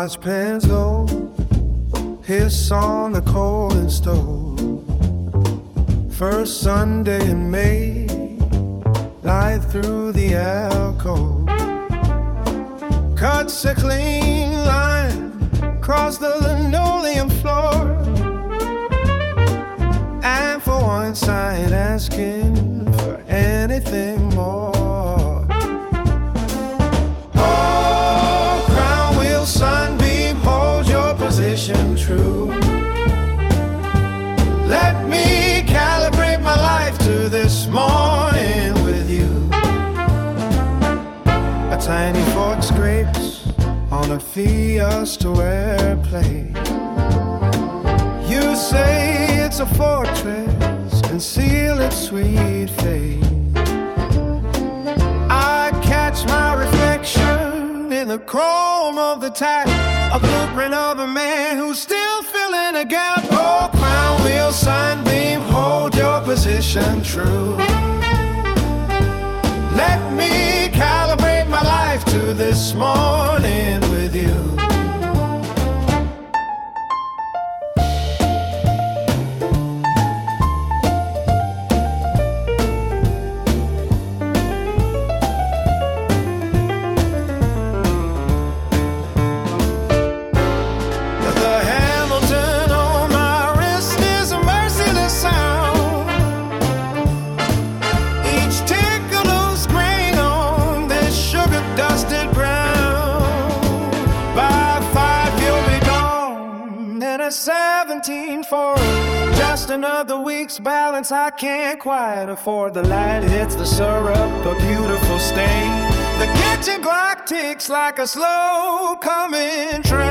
watch pans go, hiss on the cold stove. First Sunday in May, light through the alcove. Cuts a clean line across the linoleum floor, and for once I ain't asking for anything more. Oh, crown wheel, sunbeam, hold your position true. Let me calibrate my life to this morning with you. A tiny fork scrapes on a Fiesta airplane. You say it's a fortress, conceal its sweet fate. I catch my reflection in the chrome of the tap, a blueprint of a man who's still filling a gap. Oh, crown wheel, sunbeam, hold your position true. Let me calibrate my life to this morning with you. A 17 for just another week's balance. I can't quite afford. The light hits the syrup, a beautiful stain. The kitchen clock ticks like a slow coming train.